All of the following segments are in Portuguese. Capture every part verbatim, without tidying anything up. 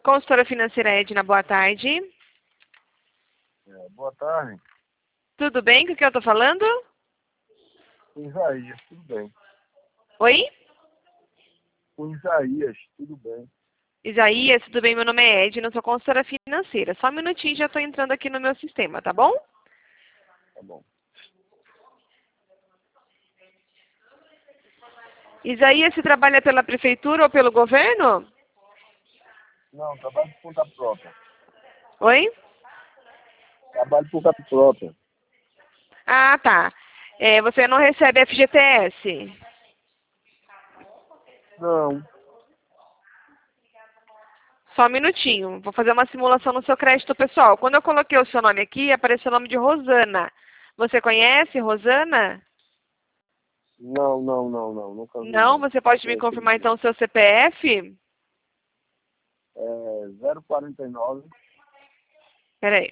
Consultora financeira Edna, boa tarde. É, boa tarde. Tudo bem com o que eu tô falando? Com Isaías, tudo bem. Oi? Com Isaías, tudo bem. Isaías, tudo bem? Meu nome é Edna, eu sou consultora financeira. Só um minutinho, já tô entrando aqui no meu sistema, tá bom? Tá bom. Isaías, você trabalha pela prefeitura ou pelo governo? Não, trabalho por conta própria. Oi? Trabalho por conta própria. Ah, tá. É, você não recebe F G T S? Não. Só um minutinho. Vou fazer uma simulação no seu crédito pessoal. Quando eu coloquei o seu nome aqui, apareceu o nome de Rosana. Você conhece Rosana? Não, não, não, não. Nunca vi, Não? não. Você pode me É, confirmar então o seu C P F? é zero quarenta e nove. Peraí.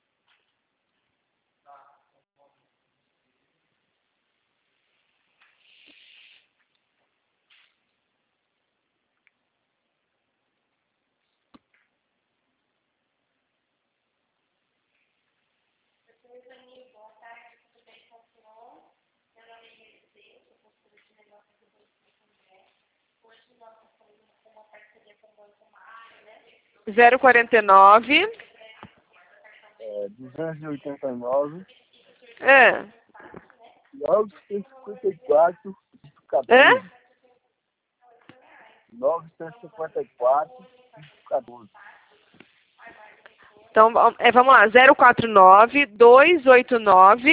zero quarenta e nove. É, duzentos e oitenta e nove. Ah. novecentos e cinquenta e quatro. Hã? quatorze. novecentos e cinquenta e quatro. quatorze. Então, é, vamos lá. zero quatro nove, dois oito nove.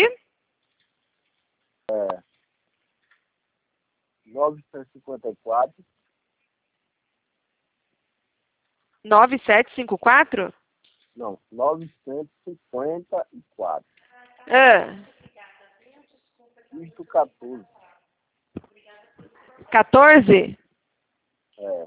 É. novecentos e cinquenta e quatro. nove sete cinco quatro? Não, novecentos e cinquenta e quatro. Ah. Isto quatorze. quatorze? É.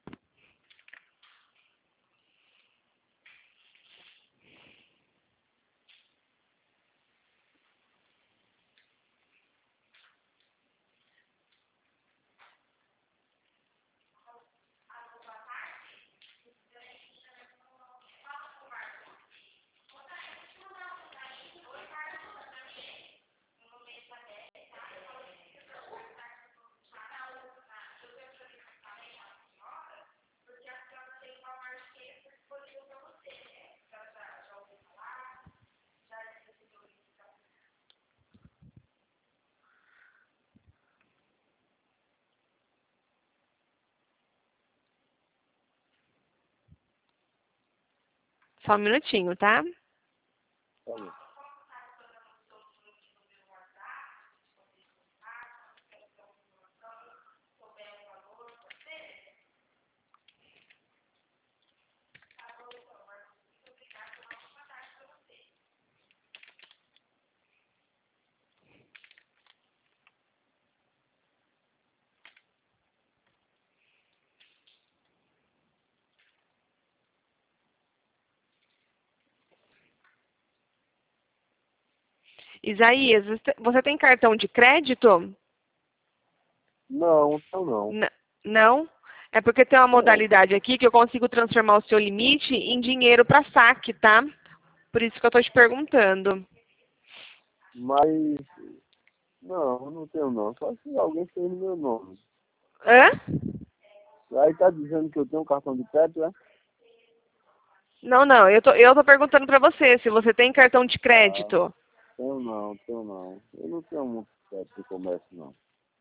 Só um minutinho, tá? Tá bom. Isaías, você você tem cartão de crédito? Não, então não. N- não? É porque tem uma Não. modalidade aqui que eu consigo transformar o seu limite em dinheiro para saque, tá? Por isso que eu tô te perguntando. Mas, não, não tenho não. Só se alguém fez no meu nome. Hã? Aí tá dizendo que eu tenho um cartão de crédito, né? Não, não. Eu tô, eu tô perguntando para você se você tem cartão de Ah, crédito. tenho não, tenho não. Eu não tenho muito crédito de comércio, não.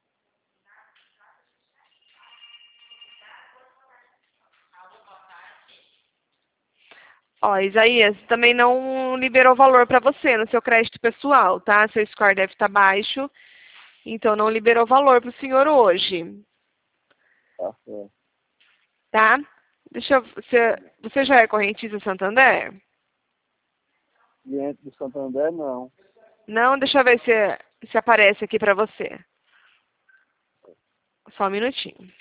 Ó, Isaías, também não liberou valor para você no seu crédito pessoal, tá? Seu score deve estar baixo, então não liberou valor para o senhor hoje, Tá certo. tá? Deixa eu, você, você já é correntista Santander? Cliente do Santander, não. Não, deixa eu ver se, se aparece aqui para você. Só um minutinho.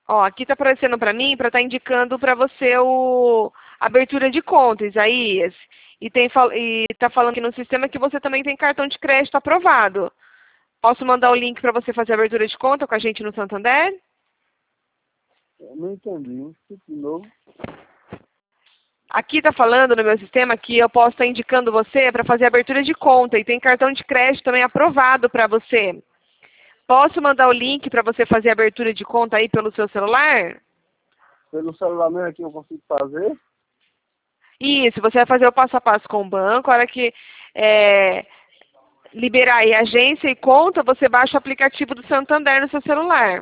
Ó, aqui tá aparecendo para mim, para estar indicando para você o abertura de conta, Isaías. E tem fal- e tá falando aqui no sistema que você também tem cartão de crédito aprovado. Posso mandar o link para você fazer a abertura de conta com a gente no Santander? Eu não entendi. De novo. Aqui tá falando no meu sistema que eu posso estar indicando você para fazer a abertura de conta e tem cartão de crédito também aprovado para você. Posso mandar o link para você fazer a abertura de conta aí pelo seu celular? Pelo celular mesmo aqui eu consigo fazer? Isso, você vai fazer o passo a passo com o banco. A hora que é, liberar aí agência e conta, você baixa o aplicativo do Santander no seu celular.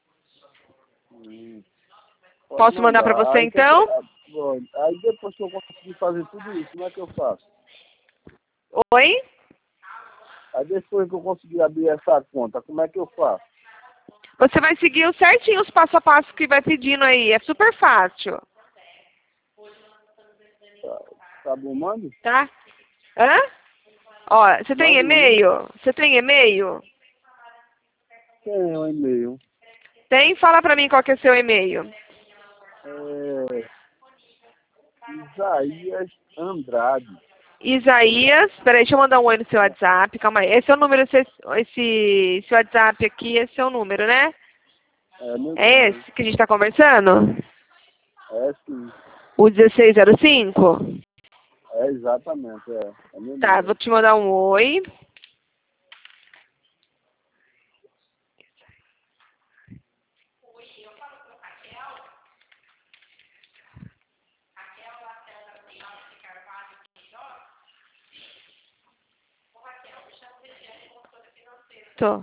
Hum, Posso mandar para você Aí, então? que- bom, aí depois que eu conseguir fazer tudo isso, como é que eu faço? Oi? Aí depois que eu conseguir abrir essa conta, como é que eu faço? Você vai seguir o certinho os passo a passo que vai pedindo aí. É super fácil. Tá, tá bom, mande? Tá? Hã? Ó, você tem Mande aí. e-mail? Você tem e-mail? Tem um e-mail. Tem? Fala pra mim qual que é o seu e-mail. É, Isaías Andrade. Isaías, peraí, deixa eu mandar um oi no seu WhatsApp, calma aí. Esse é o número, esse, esse, esse WhatsApp aqui, esse é o número, né? É, meu É Deus. esse que a gente tá conversando? É sim. O dezesseis zero cinco? É exatamente, é. É meu Tá, número. vou te mandar um oi. Tô.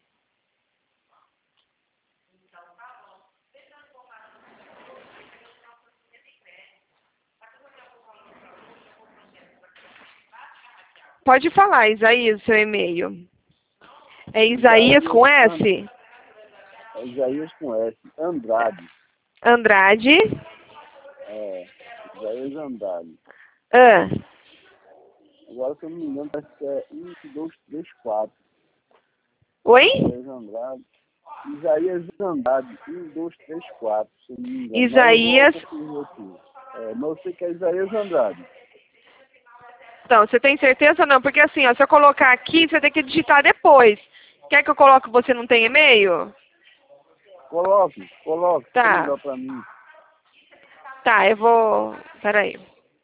Pode falar, Isaías, o seu e-mail. É Isaías com S? É Isaías com S. Andrade. Andrade. É. Isaías Andrade. Ah. Agora, se eu não me engano, parece que é um, dois, três, quatro. Oi? Isaías Andrade. Isaías Andrade. um, dois, três, quatro. Se eu não me engano. Isaías. Mas eu vou conferir aqui. É, mas eu sei que é Isaías Andrade. Então, você tem certeza ou não? Porque assim, ó, se eu colocar aqui, você tem que digitar depois. Quer que eu coloque você não tem e-mail? Coloque, coloque. Tá. É melhor pra mim. Tá, eu vou... Peraí.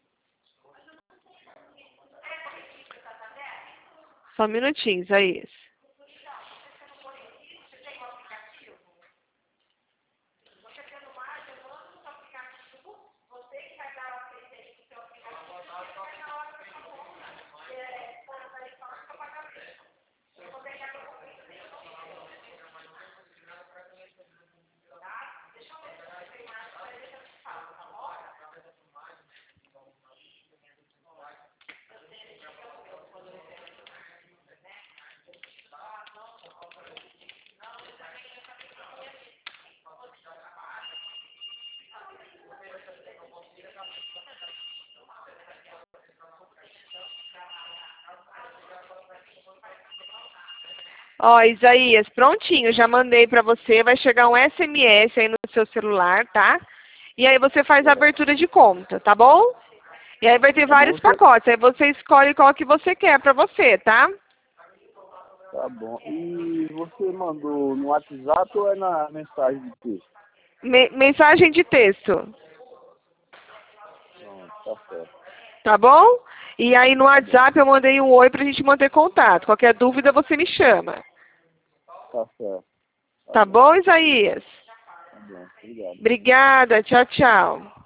Só um minutinho, Isaías. Ó, Isaías, prontinho, já mandei pra você, vai chegar um S M S aí no seu celular, tá? E aí você faz a abertura de conta, tá bom? E aí vai ter Tá bom, vários você... pacotes, aí você escolhe qual que você quer pra você, tá? Tá bom. E você mandou no WhatsApp ou é na mensagem de texto? Me- mensagem de texto, Não, tá certo. tá bom? E aí no WhatsApp eu mandei um oi pra gente manter contato. Qualquer dúvida você me chama. Tá certo. Tá bom, Isaías? Tá bom. Obrigado. Obrigada, tchau, tchau.